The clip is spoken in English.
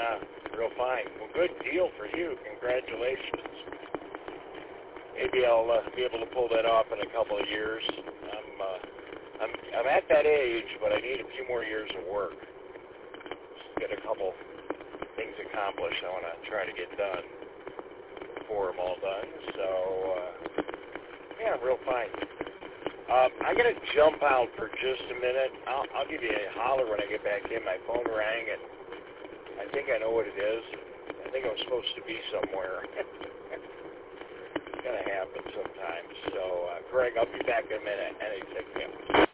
Real fine. Well, good deal for you. Congratulations. Maybe I'll be able to pull that off in a couple of years. I'm at that age, but I need a few more years of work. Just get a couple things accomplished I want to try to get done before I'm all done. So, yeah, real fine. I'm going to jump out for just a minute. I'll give you a holler when I get back in. My phone rang, and I think I know what it is. I think I'm supposed to be somewhere. It's going to happen sometimes. So, Greg, I'll be back in a minute. Anything.